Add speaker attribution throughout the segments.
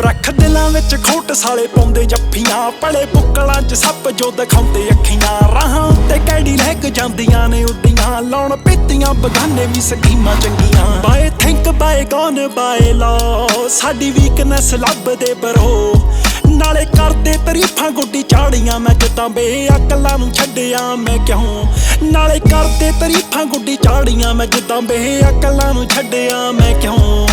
Speaker 1: ਰੱਖ ਦਿਲਾਂ ਵਿੱਚ ਖੋਟ ਸਾਲੇ ਪਾਉਂਦੇ ਜੱਫੀਆਂ ਪਲੇ ਬੁੱਕਲਾਂ 'ਚ ਸੱਪ ਜੋ ਦਿਖਾਉਂਦੇ ਅੱਖੀਆਂ ਰਾਹਾਂ ਉੱਤੇ ਕੈੜੀ ਲੈ ਕੇ ਜਾਂਦੀਆਂ ਨੇ ਉੱਡੀਆਂ ਲਾਉਣ ਪੀਤੀਆਂ ਬਗਾਨੇ ਵੀ ਸਕੀਮਾਂ ਚੰਗੀਆਂ ਬਾਏ ਥਿੰਕ ਬਾਏ ਗੋਨ ਬਾਏ ਲਾ ਸਾਡੀ ਵੀਕਨੈਸ ਲੱਭਦੇ ਬਰੋ ਨਾਲੇ ਕਰਦੇ ਤਾਰੀਫਾਂ ਗੁੱਡੀ ਝਾੜੀਆਂ ਮੈਂ ਜਿੱਦਾਂ ਬੇਅਕਲਾਂ ਨੂੰ ਛੱਡਿਆ ਮੈਂ ਕਿਉਂ ਨਾਲੇ ਕਰਦੇ ਤਾਰੀਫਾਂ ਗੁੱਡੀ ਝਾੜੀਆਂ ਮੈਂ ਜਿੱਦਾਂ ਬੇਅਕਲਾਂ ਨੂੰ ਛੱਡਿਆ ਮੈਂ ਕਿਉਂ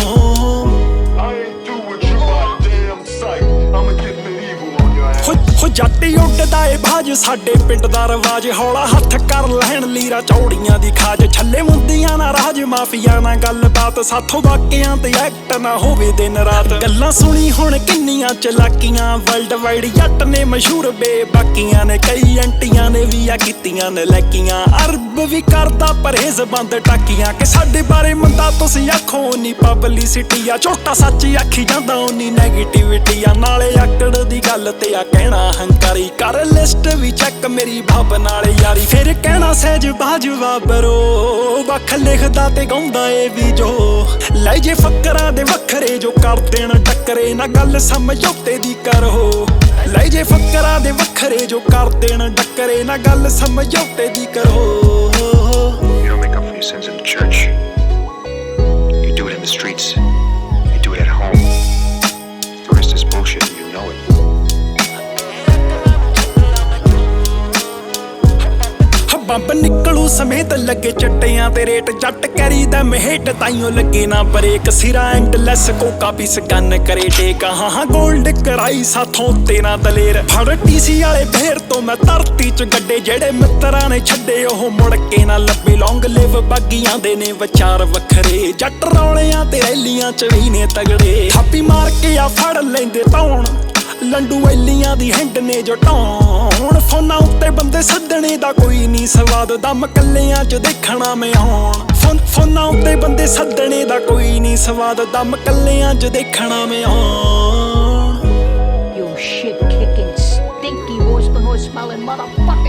Speaker 1: ਹੋ ਜੱਟੀ ਉੱਡਦਾ ਏ ਬਾਜ ਸਾਡੇ ਪਿੰਡ ਦਾ ਰਵਾਜ ਹੌਲਾ ਹੱਥ ਕਰ ਲੈਣ ਲੀਰਾ ਚੌੜੀਆਂ ਦੀ ਖਾਜ ਛੱਲੇ ਮੁੰਦੀਆਂ ਨਾ ਰਾਜ ਮਾਫੀਆ ਨਾ ਗੱਲਬਾਤ ਸਾਥੋਂ ਵਾਕਿਆਂ ਤੇ ਐਕਟ ਨਾ ਹੋਵੇ ਦਿਨ ਰਾਤ ਗੱਲਾਂ ਸੁਣੀ ਹੁਣ ਕਿੰਨੀਆਂ ਚਲਾਕੀਆਂ ਵਰਲਡ ਵਾਈਡ ਜੱਟ ਨੇ ਮਸ਼ਹੂਰ ਬੇਬਾਕੀਆਂ ਨੇ ਕਈ ਐਂਟੀਆਂ ਨੇ ਵੀ ਆ ਕੀਤੀਆਂ ਨੇ ਲੈਕੀਆਂ ਅਰਬ ਵੀ ਕਰਦਾ ਪਰਹੇਜ਼ ਬੰਦ ਟਾਕੀਆਂ ਕਿ ਸਾਡੇ ਬਾਰੇ ਮੰਦਾ ਤੁਸੀਂ ਆਖੋ ਨੀ ਪਬਲਿਸਿਟੀ ਆ ਝੋਟਾ ਸੱਚ ਆਖੀ ਜਾਂਦਾ ਓਨੀ ਨੈਗੇਟਿਵਿਟੀ ਆ ਨਾਲੇ ਆਕੜ ਦੀ ਗੱਲ ਤੇ ਆ ਕਹਿਣਾ ਹੰਕਾਰੀ ਕਰ ਲਿਸਟ ਵੀ ਚੈੱਕ ਮੇਰੀ ਭਾਬ ਨਾਲ ਯਾਰੀ ਫਿਰ ਕਹਿਣਾ ਸਹਿਜ ਬਾਜਵਾ ਬਰੋ ਵੱਖ ਲਿਖਦਾ ਤੇ ਗਾਉਂਦਾ ਏ ਵੀ ਜੋ ਲੈ ਜੇ ਫੱਕਰਾਂ ਦੇ ਵੱਖਰੇ ਜੋ ਕਰ ਦੇਣ ਟੱਕਰੇ ਨਾ ਗੱਲ ਸਮਝੌਤੇ ਦੀ ਕਰੋ ਲੈ ਜੇ ਫੱਕਰਾਂ ਦੇ ਵੱਖਰੇ ਜੋ ਕਰ ਦੇਣ ਟੱਕਰੇ ਨਾ ਗੱਲ ਸਮਝੌਤੇ ਦੀ ਕਰੋ
Speaker 2: You don't make up for your sins in the church. You do it in the streets. You do it at home. The rest is bullshit and you know it.
Speaker 1: Bomb ਨਿਕਲੂ ਸਮੇਤ ਲੱਗੇ ਚੱਟਿਆਂ ਤੇ ਰੇਟ ਜੱਟ ਕਰੀ ਦਾ ਮਹੇਟ ਤਾਈਓ ਲੱਗੇ ਨਾ break ਸਿਰਾ endless ਕੋਕਾ piece gun ਕਰੇ ਟੇਕ ਹਾਂ ਗੋਲਡ ਕਰਾਈ ਸਾਥੋਂ ਤੇਰਾ ਦਲੇਰ ਫੜ ਟੀਸੀ ਵਾਲੇ ਫੇਰ ਤੋਂ ਮੈਂ ਧਰਤੀ 'ਚ ਗੱਡੇ ਜਿਹੜੇ ਮਿੱਤਰਾਂ ਨੇ ਛੱਡੇ ਉਹ ਮੁੜ ਕੇ ਨਾ ਲੱਭੇ ਲੌਂਗ ਲਿਵ ਬਾਗੀਆਂ ਦੇ ਨੇ ਵਿਚਾਰ ਵੱਖਰੇ ਜੱਟ ਰੌਲਿਆਂ ਤੇ ਰੈਲੀਆਂ 'ਚ ਵੀ ਨੇ ਤਗੜੇ ਥਾਪੀ ਮਾਰ ਕੇ ਆ ਫੜ ਲੈਂਦੇ ਤੌਣ ਲੰਡੂ ਐਲੀਆਂ ਦੀ ਹੈਂਡ ਨੇ ਜੋ ਢਾਉਣ ਫੋਨਾਂ ਉੱਤੇ ਬੰਦੇ ਸੱਦਣੇ ਦਾ ਕੋਈ ਨਹੀਂ ਸਵਾਦ ਦਮ ਕੱਲਿਆਂ 'ਚ ਦੇਖਣਾ ਮੈਂ ਆਉਣ ਫੋਨਾਂ ਉੱਤੇ ਬੰਦੇ ਸੱਦਣੇ ਦਾ ਕੋਈ ਨਹੀਂ ਸਵਾਦ ਦਮ ਕੱਲਿਆਂ 'ਚ ਦੇਖਣਾ ਮੈਂ ਆਉਣ
Speaker 3: You shit kicking, stinky horse manure smelling motherfucker.